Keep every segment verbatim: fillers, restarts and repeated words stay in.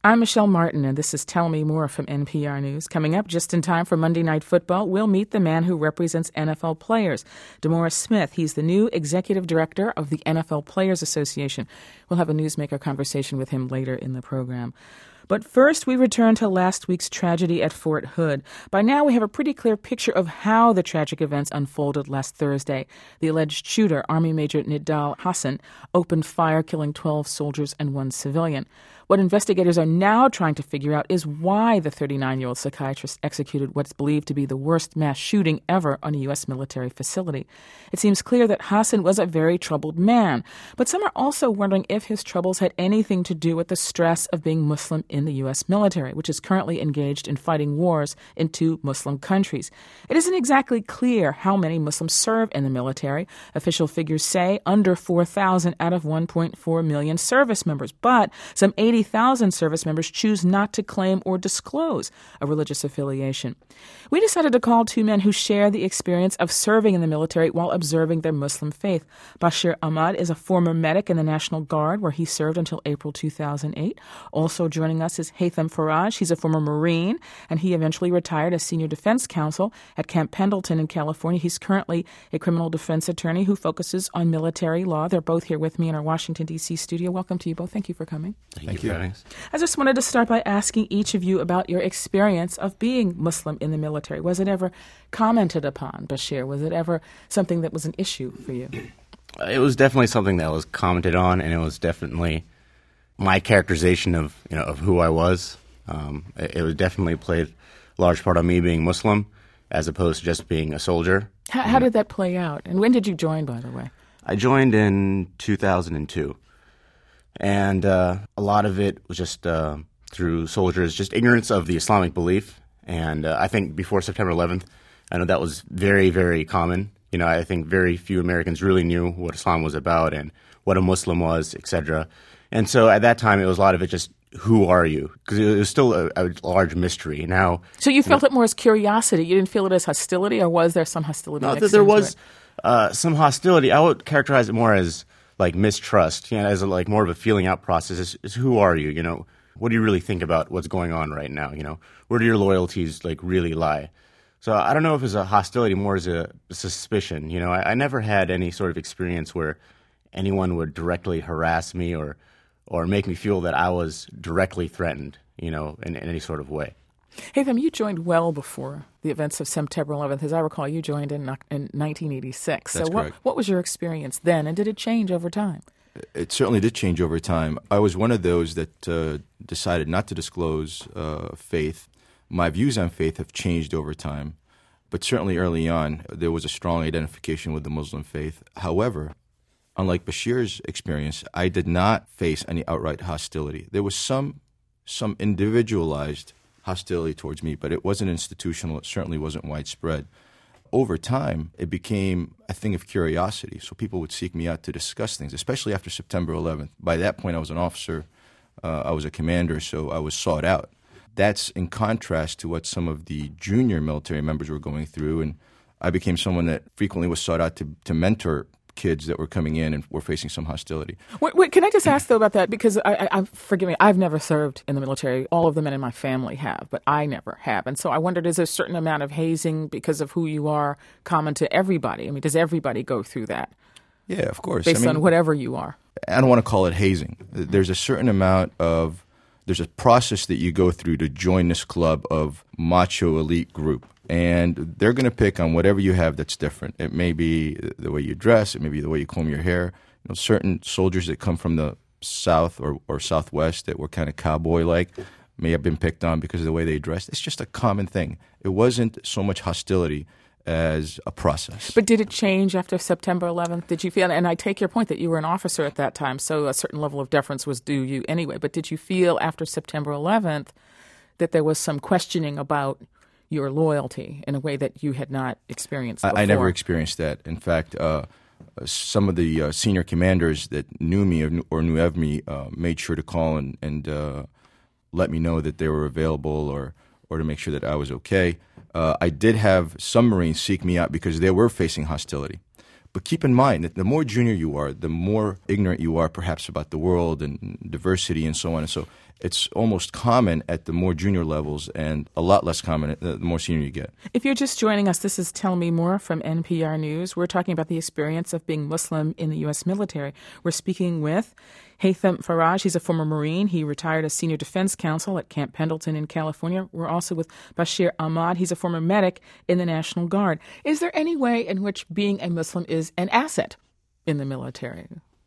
I'm Michelle Martin, and this is Tell Me More from N P R News. Coming up just in time for Monday Night Football, we'll meet the man who represents N F L players, DeMaurice Smith. He's the new executive director of the N F L Players Association. We'll have a newsmaker conversation with him later in the program. But first, we return to last week's tragedy at Fort Hood. By now, we have a pretty clear picture of how the tragic events unfolded last Thursday. The alleged shooter, Army Major Nidal Hasan, opened fire, killing twelve soldiers and one civilian. What investigators are now trying to figure out is why the thirty-nine-year-old psychiatrist executed what's believed to be the worst mass shooting ever on a U S military facility. It seems clear that Hasan was a very troubled man, but some are also wondering if his troubles had anything to do with the stress of being Muslim in the U S military, which is currently engaged in fighting wars in two Muslim countries. It isn't exactly clear how many Muslims serve in the military. Official figures say under four thousand out of one point four million service members, but some eighty thousand service members choose not to claim or disclose a religious affiliation. We decided to call two men who share the experience of serving in the military while observing their Muslim faith. Bashir Ahmad is a former medic in the National Guard, where he served until April two thousand eight. Also joining us is Haytham Faraj. He's a former Marine, and he eventually retired as senior defense counsel at Camp Pendleton in California. He's currently a criminal defense attorney who focuses on military law. They're both here with me in our Washington, D C studio. Welcome to you both. Thank you for coming. Thank, Thank you. you. I just wanted to start by asking each of you about your experience of being Muslim in the military. Was it ever commented upon, Bashir? Was it ever something that was an issue for you? It was definitely something that was commented on, and it was definitely my characterization of you know of who I was. Um, it, it was definitely played a large part on me being Muslim, as opposed to just being a soldier. How, how did that play out? And when did you join, by the way? I joined in two thousand two. And uh, a lot of it was just uh, through soldiers, just ignorance of the Islamic belief. And uh, I think before September eleventh, I know that was very, very common. You know, I think very few Americans really knew what Islam was about and what a Muslim was, et cetera. And so at that time, it was a lot of it just, who are you? Because it was still a, a large mystery. Now, so you felt you know, it more as curiosity. You didn't feel it as hostility, or was there some hostility? No, mixed there into was it? uh, some hostility. I would characterize it more as like mistrust, you know, as a, like more of a feeling out process. Is, is who are you? You know, what do you really think about what's going on right now? You know, where do your loyalties like really lie? So I don't know if it's a hostility, more as a suspicion. You know, I, I never had any sort of experience where anyone would directly harass me or or make me feel that I was directly threatened, you know, in, in any sort of way. Haytham, you joined well before the events of September eleventh. As I recall, you joined in, in nineteen eighty-six. That's so what, correct. what was your experience then, and did it change over time? It certainly did change over time. I was one of those that uh, decided not to disclose uh, faith. My views on faith have changed over time, but certainly early on, there was a strong identification with the Muslim faith. However, unlike Bashir's experience, I did not face any outright hostility. There was some some individualized hostility towards me, but it wasn't institutional. It certainly wasn't widespread. Over time, it became a thing of curiosity. So people would seek me out to discuss things, especially after September eleventh. By that point, I was an officer. Uh, I was a commander, so I was sought out. That's in contrast to what some of the junior military members were going through, and I became someone that frequently was sought out to, to mentor kids that were coming in and were facing some hostility. Wait, wait, can I just ask, though, about that? Because, I, I, I, forgive me, I've never served in the military. All of the men in my family have, but I never have. And so I wondered, is there a certain amount of hazing because of who you are common to everybody? I mean, does everybody go through that? Yeah, of course. Based I mean, on whatever you are. I don't want to call it hazing. There's a certain amount of, there's a process that you go through to join this club of macho elite group. And they're going to pick on whatever you have that's different. It may be the way you dress. It may be the way you comb your hair. You know, certain soldiers that come from the South or, or Southwest that were kind of cowboy-like may have been picked on because of the way they dressed. It's just a common thing. It wasn't so much hostility as a process. But did it change after September eleventh? Did you feel, and I take your point that you were an officer at that time, so a certain level of deference was due you anyway, but did you feel after September eleventh that there was some questioning about your loyalty in a way that you had not experienced before? I, I never experienced that. In fact, uh, some of the uh, senior commanders that knew me or knew, or knew of me uh, made sure to call and, and uh, let me know that they were available or, or to make sure that I was okay. Uh, I did have some Marines seek me out because they were facing hostility. But keep in mind that the more junior you are, the more ignorant you are perhaps about the world and diversity and so on. And so It's almost common at the more junior levels and a lot less common at the more senior you get. If you're just joining us, this is Tell Me More from N P R News. We're talking about the experience of being Muslim in the U S military. We're speaking with Haytham Faraj. He's a former Marine. He retired as Senior Defense Counsel at Camp Pendleton in California. We're also with Bashir Ahmad. He's a former medic in the National Guard. Is there any way in which being a Muslim is an asset in the military?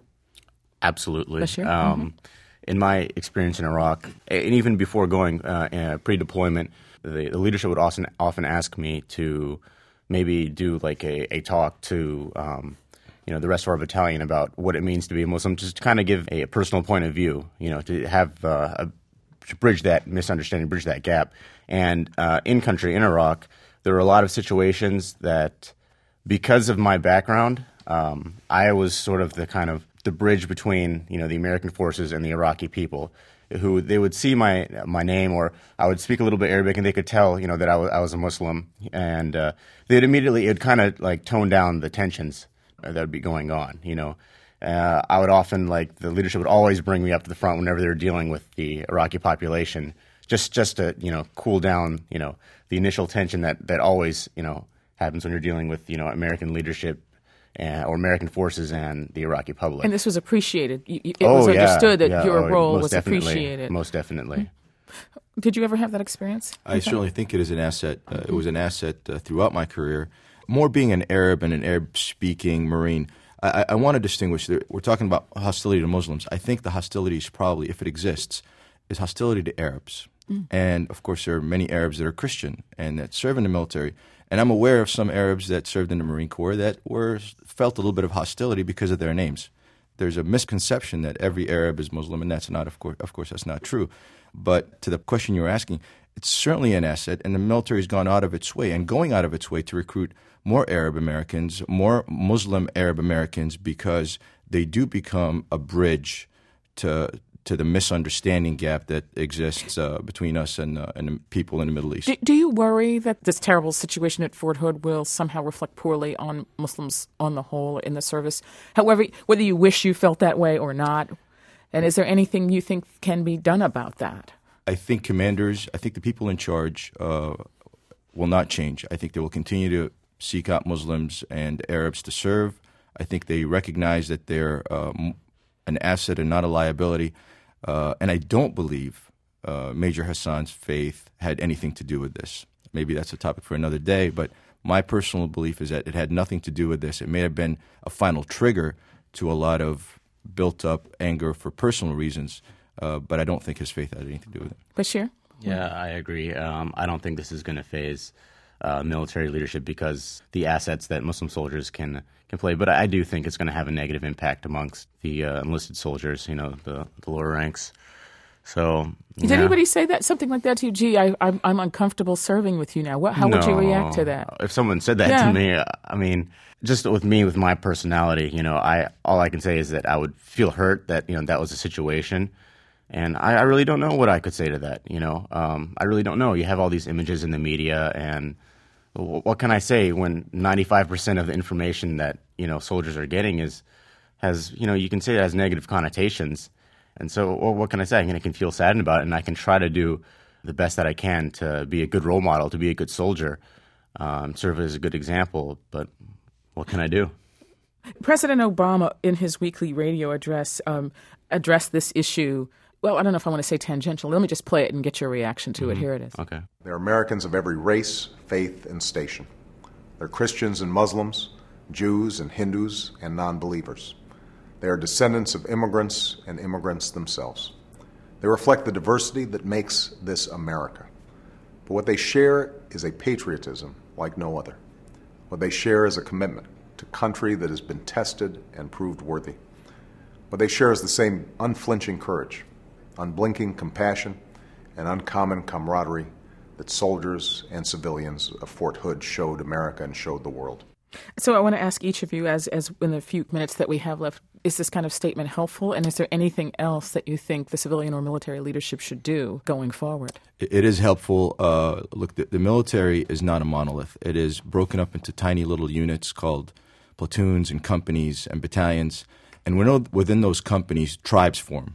Absolutely. Bashir? Um, Mm-hmm. In my experience in Iraq, and even before going uh, uh, pre-deployment, the, the leadership would often often ask me to maybe do like a, a talk to um, you know the rest of our battalion about what it means to be a Muslim, just to kind of give a personal point of view, you know, to have uh, a, to bridge that misunderstanding, bridge that gap. And uh, in country in Iraq, there were a lot of situations that, because of my background, um, I was sort of the kind of the bridge between, you know, the American forces and the Iraqi people, who they would see my my name, or I would speak a little bit Arabic, and they could tell, you know, that I was, I was a Muslim, and uh, they'd immediately, it would kind of like tone down the tensions that would be going on, you know. Uh, I would often, like, the leadership would always bring me up to the front whenever they were dealing with the Iraqi population, just just to, you know, cool down, you know, the initial tension that, that always, you know, happens when you're dealing with, you know, American leadership Uh, or American forces and the Iraqi public. And this was appreciated. It oh, was yeah, understood that yeah, your oh, role most was definitely, appreciated. Most definitely. Did you ever have that experience? I certainly think it is an asset. Uh, it was an asset uh, throughout my career. More being an Arab and an Arab-speaking Marine, I, I want to distinguish. We're talking about hostility to Muslims. I think the hostility is probably, if it exists, is hostility to Arabs. Mm. And, of course, there are many Arabs that are Christian and that serve in the military. And I'm aware of some Arabs that served in the Marine Corps that were felt a little bit of hostility because of their names. There's a misconception that every Arab is Muslim, and that's not, of course, of course, that's not true. But to the question you were asking, it's certainly an asset, and the military has gone out of its way and going out of its way to recruit more Arab Americans, more Muslim Arab Americans, because they do become a bridge to to the misunderstanding gap that exists uh, between us and, uh, and the people in the Middle East. Do, do you worry that this terrible situation at Fort Hood will somehow reflect poorly on Muslims on the whole in the service? However, whether you wish you felt that way or not, and is there anything you think can be done about that? I think commanders, I think the people in charge uh, will not change. I think they will continue to seek out Muslims and Arabs to serve. I think they recognize that they're um, an asset and not a liability. Uh, and I don't believe uh, Major Hassan's faith had anything to do with this. Maybe that's a topic for another day, but my personal belief is that it had nothing to do with this. It may have been a final trigger to a lot of built-up anger for personal reasons, uh, but I don't think his faith had anything to do with it. Bashir? Yeah, I agree. Um, I don't think this is going to phase uh, military leadership because the assets that Muslim soldiers can can play. But I do think it's going to have a negative impact amongst the uh, enlisted soldiers, you know, the, the lower ranks. So, Did yeah. anybody say that something like that to you? Gee, I, I'm, I'm uncomfortable serving with you now. What, how no. would you react to that? If someone said that yeah. to me, I mean, just with me, with my personality, you know, I all I can say is that I would feel hurt that, you know, that was a situation. And I, I really don't know what I could say to that, you know. Um, I really don't know. You have all these images in the media, and what can I say when ninety-five percent of the information that, you know, soldiers are getting is, has, you know, you can say it has negative connotations. And so well, what can I say? I can feel saddened about it, and I can try to do the best that I can to be a good role model, to be a good soldier, um, serve as a good example. But what can I do? President Obama, in his weekly radio address, um, addressed this issue. Well, I don't know if I want to say tangential. Let me just play it and get your reaction to mm-hmm. it. Here it is. Okay. They're Americans of every race, faith, and station. They're Christians and Muslims, Jews and Hindus, and non-believers. They are descendants of immigrants and immigrants themselves. They reflect the diversity that makes this America. But what they share is a patriotism like no other. What they share is a commitment to country that has been tested and proved worthy. What they share is the same unflinching courage, unblinking compassion, and uncommon camaraderie that soldiers and civilians of Fort Hood showed America and showed the world. So I want to ask each of you, as as in the few minutes that we have left, is this kind of statement helpful? And is there anything else that you think the civilian or military leadership should do going forward? It is helpful. Uh, look, the, the military is not a monolith. It is broken up into tiny little units called platoons and companies and battalions. And we know within those companies, tribes form.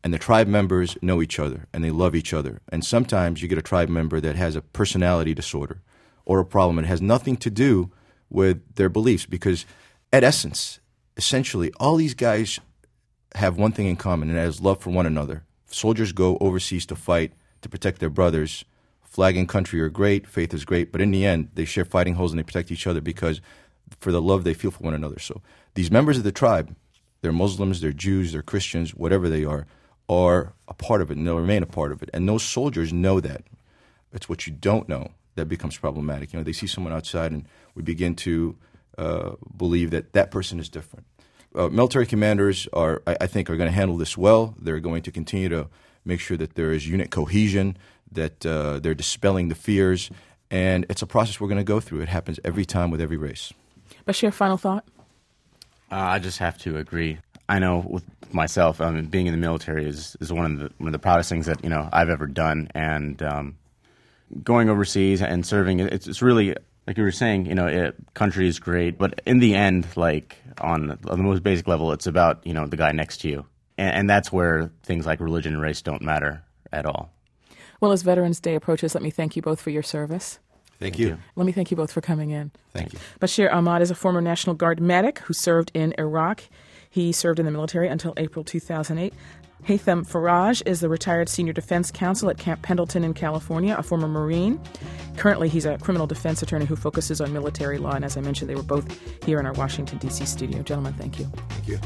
And the tribe members know each other, and they love each other. And sometimes you get a tribe member that has a personality disorder or a problem. It has nothing to do with their beliefs because, at essence, essentially, all these guys have one thing in common, and that is love for one another. Soldiers go overseas to fight to protect their brothers. Flag and country are great, faith is great, but in the end, they share fighting holes and they protect each other because for the love they feel for one another. So these members of the tribe, they're Muslims, they're Jews, they're Christians, whatever they are, are a part of it, and they'll remain a part of it. And those soldiers know that. It's what you don't know that becomes problematic. You know, they see someone outside, and we begin to uh, believe that that person is different. Uh, military commanders are, I, I think, are going to handle this well. They're going to continue to make sure that there is unit cohesion, that uh, they're dispelling the fears, and it's a process we're going to go through. It happens every time with every race. Bashir, final thought? Uh, I just have to agree. I know with myself, I mean, being in the military is, is one of the one of the proudest things that you know I've ever done, and um, going overseas and serving, it's, it's really, like you were saying, you know, it, country is great, but in the end, like on, on the most basic level, it's about you know the guy next to you, and, and that's where things like religion and race don't matter at all. Well, as Veterans Day approaches, let me thank you both for your service. Thank, Thank you. you. Let me thank you both for coming in. Thank you. Bashir Ahmad is a former National Guard medic who served in Iraq. He served in the military until April two thousand eight. Haytham Faraj is the retired senior defense counsel at Camp Pendleton in California, a former Marine. Currently, he's a criminal defense attorney who focuses on military law. And as I mentioned, they were both here in our Washington, D C studio. Gentlemen, thank you. Thank you.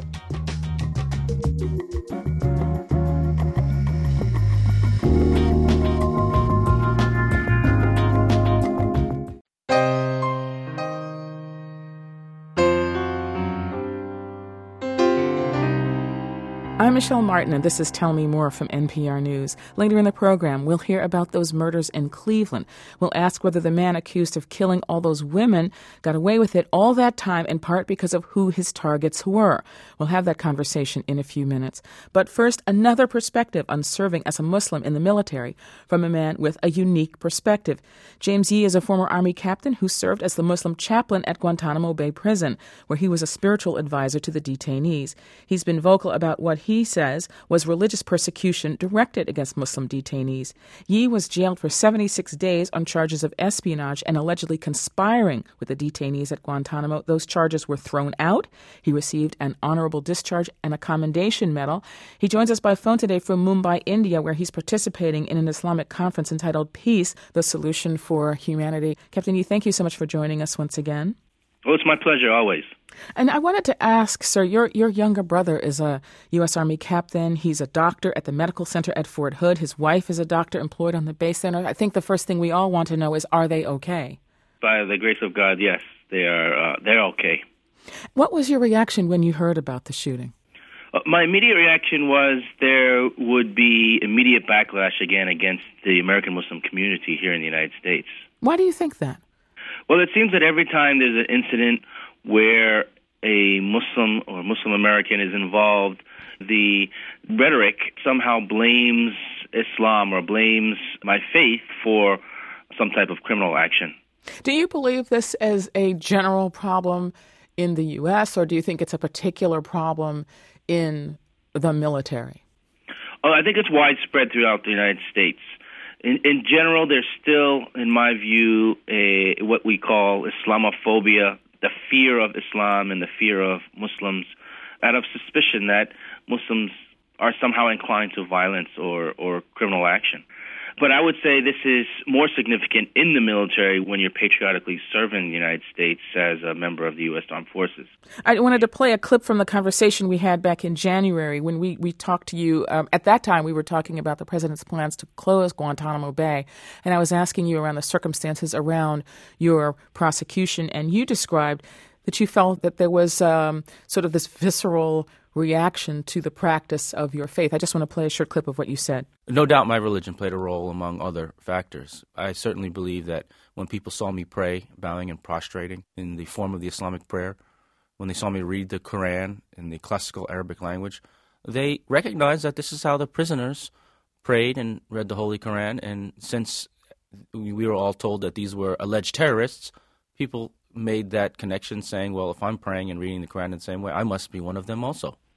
I'm Michelle Martin, and this is Tell Me More from N P R News. Later in the program, we'll hear about those murders in Cleveland. We'll ask whether the man accused of killing all those women got away with it all that time in part because of who his targets were. We'll have that conversation in a few minutes. But first, another perspective on serving as a Muslim in the military from a man with a unique perspective. James Yee is a former Army captain who served as the Muslim chaplain at Guantanamo Bay Prison, where he was a spiritual advisor to the detainees. He's been vocal about what he says was religious persecution directed against Muslim detainees. Yee was jailed for seventy-six days on charges of espionage and allegedly conspiring with the detainees at Guantanamo. Those charges were thrown out. He received an honorable discharge and a commendation medal. He joins us by phone today from Mumbai, India, where he's participating in an Islamic conference entitled Peace, the Solution for Humanity. Captain Yee, thank you so much for joining us once again. Oh, it's my pleasure, always. And I wanted to ask, sir, your your younger brother is a U S. Army captain. He's a doctor at the medical center at Fort Hood. His wife is a doctor employed on the base center. I think the first thing we all want to know is, are they okay? By the grace of God, yes, they are. Uh, they're okay. What was your reaction when you heard about the shooting? Uh, my immediate reaction was there would be immediate backlash again against the American Muslim community here in the United States. Why do you think that? Well, it seems that every time there's an incident where a Muslim or Muslim American is involved, the rhetoric somehow blames Islam or blames my faith for some type of criminal action. Do you believe this as a general problem in the U S, or do you think it's a particular problem in the military? Oh, I think it's widespread throughout the United States. In, in general, there's still, in my view, a, what we call Islamophobia, the fear of Islam and the fear of Muslims, out of suspicion that Muslims are somehow inclined to violence or, or criminal action. But I would say this is more significant in the military when you're patriotically serving the United States as a member of the U S. Armed Forces. I wanted to play a clip from the conversation we had back in January when we, we talked to you. Um, at that time, we were talking about the president's plans to close Guantanamo Bay, and I was asking you around the circumstances around your prosecution, and you described that you felt that there was um, sort of this visceral reaction to the practice of your faith. I just want to play a short clip of what you said. No doubt my religion played a role among other factors. I certainly believe that when people saw me pray, bowing and prostrating in the form of the Islamic prayer, when they saw me read the Quran in the classical Arabic language, they recognized that this is how the prisoners prayed and read the Holy Quran. And since we were all told that these were alleged terrorists, people made that connection saying, well, if I'm praying and reading the Quran in the same way, I must be one of them also.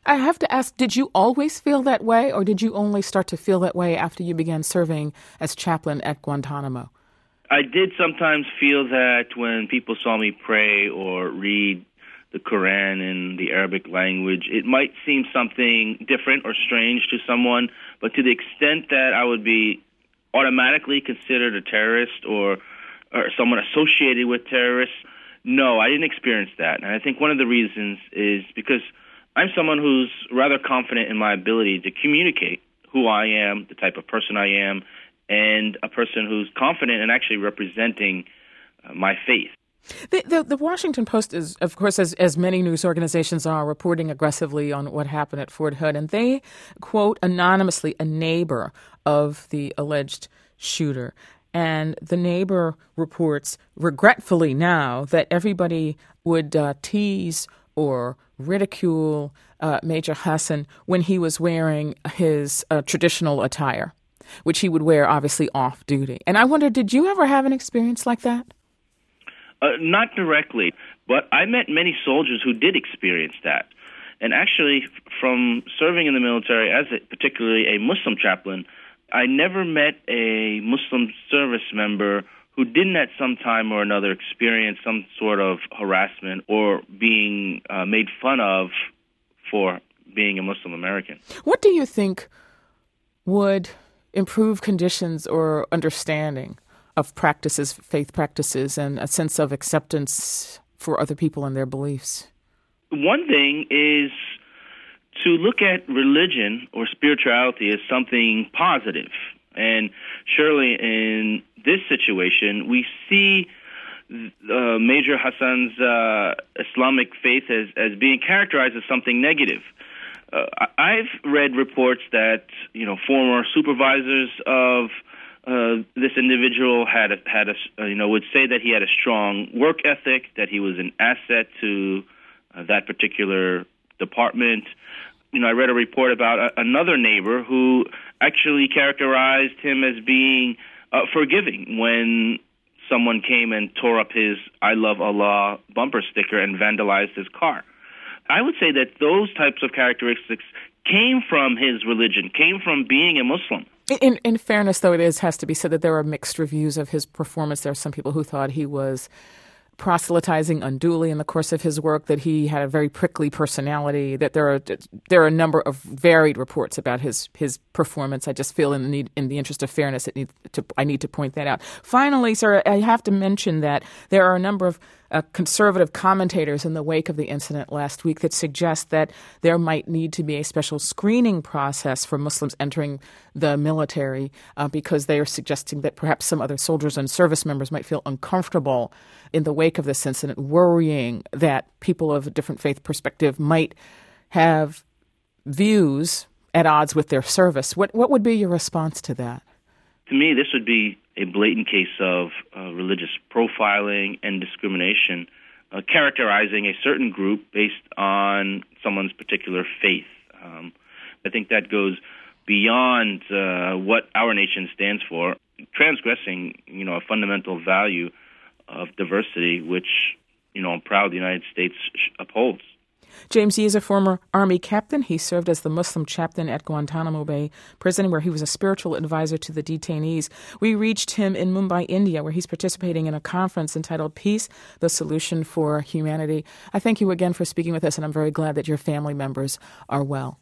I have to ask, did you always feel that way, or did you only start to feel that way after you began serving as chaplain at Guantanamo? I did sometimes feel that when people saw me pray or read the Quran in the Arabic language, it might seem something different or strange to someone, but to the extent that I would be automatically considered a terrorist or, or someone associated with terrorists, no, I didn't experience that. And I think one of the reasons is because I'm someone who's rather confident in my ability to communicate who I am, the type of person I am, and a person who's confident in actually representing uh, my faith. The, the, the Washington Post is, of course, as, as many news organizations are, reporting aggressively on what happened at Fort Hood, and they quote anonymously a neighbor of the alleged shooter. And the neighbor reports regretfully now that everybody would uh, tease or ridicule uh, Major Hassan when he was wearing his uh, traditional attire, which he would wear obviously off duty. And I wonder, did you ever have an experience like that? Uh, not directly, but I met many soldiers who did experience that. And actually, from serving in the military as a, particularly a Muslim chaplain, I never met a Muslim service member who didn't at some time or another experience some sort of harassment or being uh, made fun of for being a Muslim American. What do you think would improve conditions or understanding of practices, faith practices, and a sense of acceptance for other people and their beliefs? One thing is to look at religion or spirituality as something positive. And surely in this situation, we see uh, Major Hassan's uh, Islamic faith as, as being characterized as something negative. Uh, I've read reports that, you know, former supervisors of uh, this individual had a, had a, uh, you know, would say that he had a strong work ethic, that he was an asset to uh, that particular department. You know, I read a report about a, another neighbor who actually characterized him as being uh, forgiving when someone came and tore up his I Love Allah bumper sticker and vandalized his car. I would say that those types of characteristics came from his religion, came from being a Muslim. In, in fairness, though, it is has to be said that there are mixed reviews of his performance. There are some people who thought he was proselytizing unduly in the course of his work, that he had a very prickly personality, that there are there are a number of varied reports about his his performance. I just feel in the need, in the interest of fairness, it need to, I need to point that out. Finally, sir, I have to mention that there are a number of uh, conservative commentators in the wake of the incident last week that suggest that there might need to be a special screening process for Muslims entering the military uh, because they are suggesting that perhaps some other soldiers and service members might feel uncomfortable in the wake of this incident, worrying that people of a different faith perspective might have views at odds with their service. What what would be your response to that? To me, this would be a blatant case of uh, religious profiling and discrimination, uh, characterizing a certain group based on someone's particular faith. Um, I think that goes beyond uh, what our nation stands for, transgressing, you know, a fundamental value of diversity, which, you know, I'm proud the United States upholds. James Yee is a former Army captain. He served as the Muslim chaplain at Guantanamo Bay Prison, where he was a spiritual advisor to the detainees. We reached him in Mumbai, India, where he's participating in a conference entitled Peace, the Solution for Humanity. I thank you again for speaking with us, and I'm very glad that your family members are well.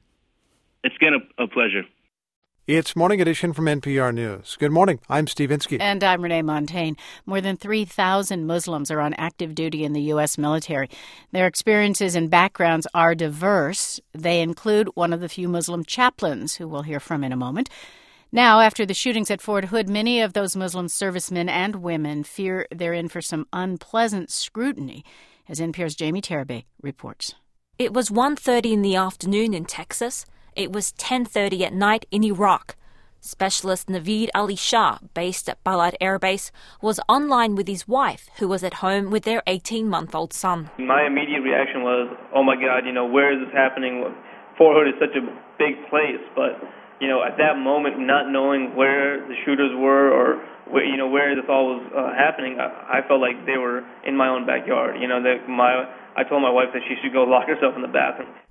It's been a, a pleasure. It's Morning Edition from N P R News. Good morning. I'm Steve Inskeep. And I'm Renee Montaigne. More than three thousand Muslims are on active duty in the U S military. Their experiences and backgrounds are diverse. They include one of the few Muslim chaplains, who we'll hear from in a moment. Now, after the shootings at Fort Hood, many of those Muslim servicemen and women fear they're in for some unpleasant scrutiny, as N P R's Jamie Terabay reports. It was one thirty in the afternoon in Texas. It was ten thirty at night in Iraq. Specialist Naveed Ali Shah, based at Balad Air Base, was online with his wife, who was at home with their eighteen-month-old son. My immediate reaction was, oh my God, you know, where is this happening? Fort Hood is such a big place, but, you know, at that moment, not knowing where the shooters were or, where, you know, where this all was uh, happening, I, I felt like they were in my own backyard. You know, that my I told my wife that she should go lock herself in the bathroom.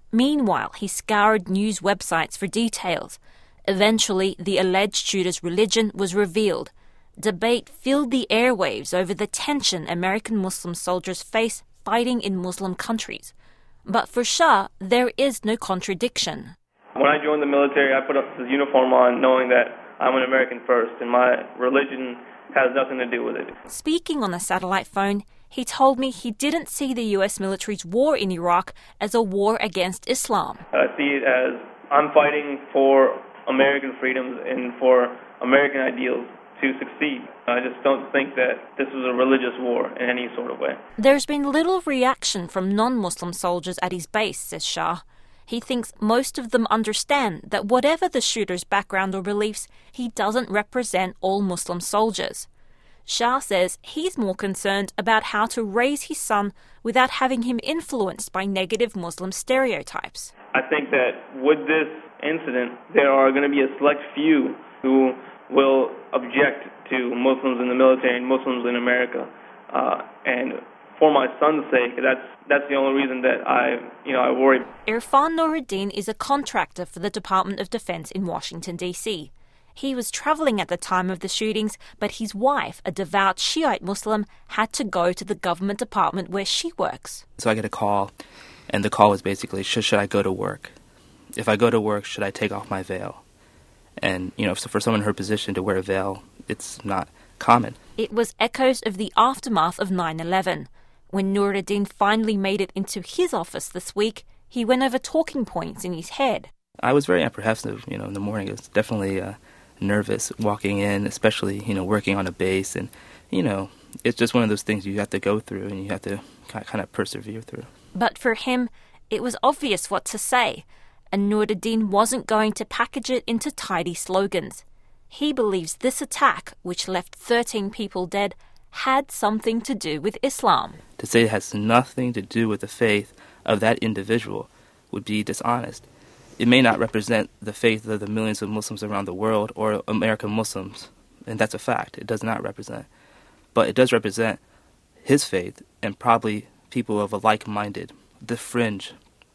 Meanwhile, he scoured news websites for details. Eventually, the alleged shooter's religion was revealed. Debate filled the airwaves over the tension American Muslim soldiers face fighting in Muslim countries. But for Shah, there is no contradiction. When I joined the military, I put up the uniform on knowing that I'm an American first, and my religion has nothing to do with it. Speaking on a satellite phone, he told me he didn't see the U S military's war in Iraq as a war against Islam. I see it as I'm fighting for American freedoms and for American ideals to succeed. I just don't think that this was a religious war in any sort of way. There's been little reaction from non-Muslim soldiers at his base, says Shah. He thinks most of them understand that whatever the shooter's background or beliefs, he doesn't represent all Muslim soldiers. Shah says he's more concerned about how to raise his son without having him influenced by negative Muslim stereotypes. I think that with this incident, there are going to be a select few who will object to Muslims in the military and Muslims in America. Uh, and for my son's sake, that's that's the only reason that I, you know, I worry. Irfan Nuruddin is a contractor for the Department of Defense in Washington, D C He was traveling at the time of the shootings, but his wife, a devout Shiite Muslim, had to go to the government department where she works. So I get a call, and the call was basically, should, should I go to work? If I go to work, should I take off my veil? And, you know, so for someone in her position to wear a veil, it's not common. It was echoes of the aftermath of nine eleven. When Nuruddin finally made it into his office this week, he went over talking points in his head. I was very apprehensive, you know, in the morning. It was definitely uh, nervous walking in, especially, you know, working on a base. And, you know, it's just one of those things you have to go through and you have to kind of persevere through. But for him, it was obvious what to say. And Nuruddin wasn't going to package it into tidy slogans. He believes this attack, which left thirteen people dead, had something to do with Islam. To say it has nothing to do with the faith of that individual would be dishonest. It may not represent the faith of the millions of Muslims around the world or American Muslims, and that's a fact. It does not represent. But it does represent his faith and probably people of a like-minded, the fringe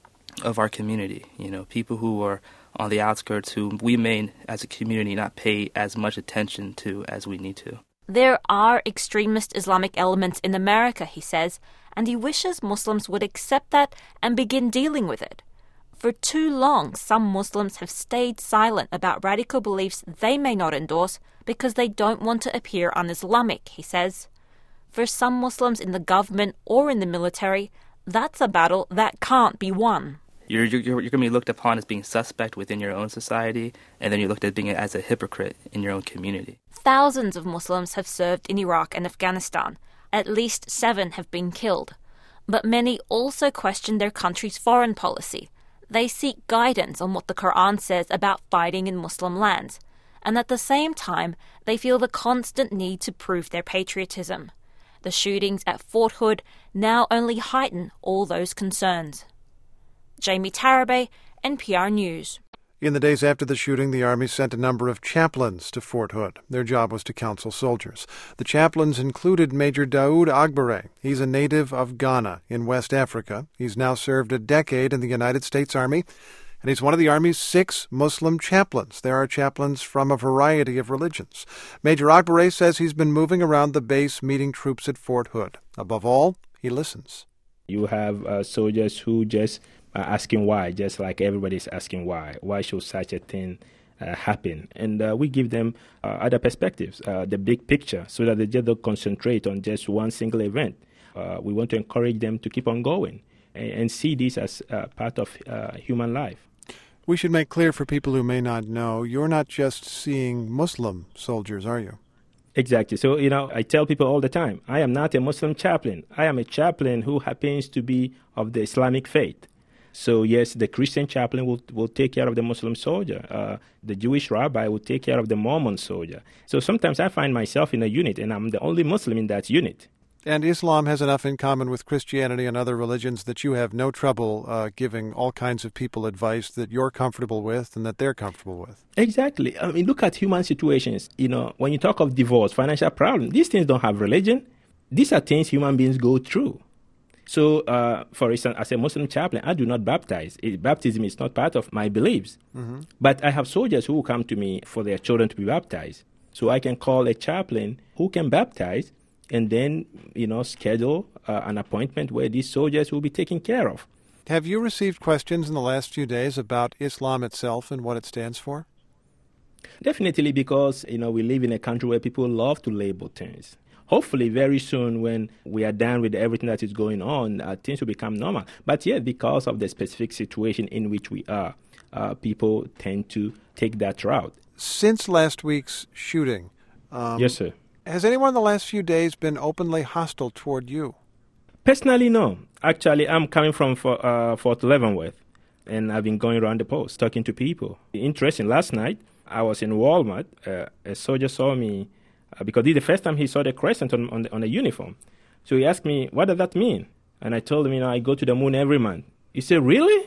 of our community, you know, people who are on the outskirts who we may, as a community, not pay as much attention to as we need to. There are extremist Islamic elements in America, he says, and he wishes Muslims would accept that and begin dealing with it. For too long, some Muslims have stayed silent about radical beliefs they may not endorse because they don't want to appear un-Islamic, he says. For some Muslims in the government or in the military, that's a battle that can't be won. You're, you're, you're going to be looked upon as being suspect within your own society, and then you're looked at being as a hypocrite in your own community. Thousands of Muslims have served in Iraq and Afghanistan. At least seven have been killed. But many also question their country's foreign policy. They seek guidance on what the Quran says about fighting in Muslim lands. And at the same time, they feel the constant need to prove their patriotism. The shootings at Fort Hood now only heighten all those concerns. Jamie Tarabay, N P R News. In the days after the shooting, the Army sent a number of chaplains to Fort Hood. Their job was to counsel soldiers. The chaplains included Major Daoud Agbare. He's a native of Ghana in West Africa. He's now served a decade in the United States Army, and he's one of the Army's six Muslim chaplains. There are chaplains from a variety of religions. Major Agbare says he's been moving around the base meeting troops at Fort Hood. Above all, he listens. You have uh, soldiers who just are asking why, just like everybody's asking why. Why should such a thing uh, happen? And uh, we give them uh, other perspectives, uh, the big picture, so that they just don't concentrate on just one single event. Uh, we want to encourage them to keep on going and, and see this as uh, part of uh, human life. We should make clear for people who may not know, you're not just seeing Muslim soldiers, are you? Exactly. So, you know, I tell people all the time, I am not a Muslim chaplain. I am a chaplain who happens to be of the Islamic faith. So, yes, the Christian chaplain will, will take care of the Muslim soldier. Uh, the Jewish rabbi will take care of the Mormon soldier. So sometimes I find myself in a unit, and I'm the only Muslim in that unit. And Islam has enough in common with Christianity and other religions that you have no trouble uh, giving all kinds of people advice that you're comfortable with and that they're comfortable with. Exactly. I mean, look at human situations. You know, when you talk of divorce, financial problems, these things don't have religion. These are things human beings go through. So, uh, for instance, as a Muslim chaplain, I do not baptize. It, baptism is not part of my beliefs. Mm-hmm. But I have soldiers who come to me for their children to be baptized. So I can call a chaplain who can baptize and then, you know, schedule uh, an appointment where these soldiers will be taken care of. Have you received questions in the last few days about Islam itself and what it stands for? Definitely, because, you know, we live in a country where people love to label things. Hopefully, very soon, when we are done with everything that is going on, uh, things will become normal. But yet, because of the specific situation in which we are, uh, people tend to take that route. Since last week's shooting, um, yes, sir. Has anyone in the last few days been openly hostile toward you? Personally, no. Actually, I'm coming from uh, Fort Leavenworth, and I've been going around the post talking to people. Interesting, last night, I was in Walmart. Uh, a soldier saw me, uh, because this is the first time he saw the crescent on, on, the, on the uniform. So he asked me, what does that mean? And I told him, you know, I go to the moon every month. He said, really?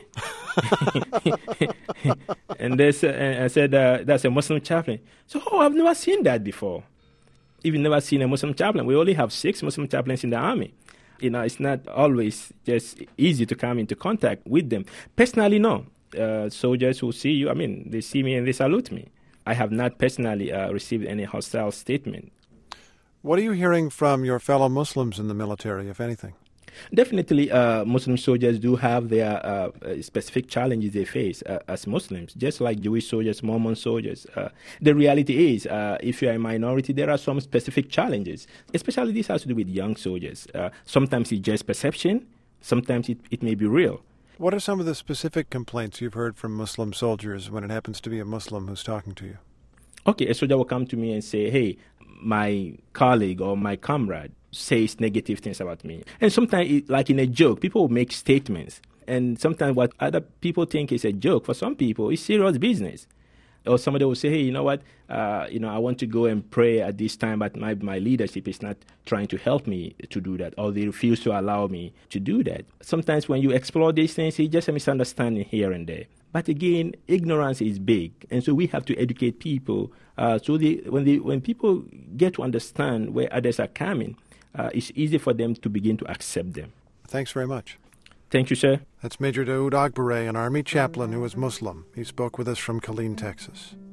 And they said, and I said, uh, that's a Muslim chaplain. So, oh, I've never seen that before. Even never seen a Muslim chaplain. We only have six Muslim chaplains in the army. You know, it's not always just easy to come into contact with them. Personally, no. Uh, soldiers who see you, I mean, they see me and they salute me. I have not personally uh, received any hostile statement. What are you hearing from your fellow Muslims in the military, if anything? Definitely, uh, Muslim soldiers do have their uh, specific challenges they face uh, as Muslims, just like Jewish soldiers, Mormon soldiers. Uh, the reality is, uh, if you are a minority, there are some specific challenges, especially this has to do with young soldiers. Uh, sometimes it's just perception, sometimes it, it may be real. What are some of the specific complaints you've heard from Muslim soldiers when it happens to be a Muslim who's talking to you? Okay, a soldier will come to me and say, hey, my colleague or my comrade says negative things about me. And sometimes, it, like in a joke, people will make statements. And sometimes what other people think is a joke, for some people, it's serious business. Or somebody will say, hey, you know what, uh, you know, I want to go and pray at this time, but my, my leadership is not trying to help me to do that, or they refuse to allow me to do that. Sometimes when you explore these things, it's just a misunderstanding here and there. But again, ignorance is big, and so we have to educate people. Uh, so they, when, they, when people get to understand where others are coming, uh, it's easy for them to begin to accept them. Thanks very much. Thank you, sir. That's Major Daoud Agbare, an Army chaplain who is Muslim. He spoke with us from Killeen, Texas.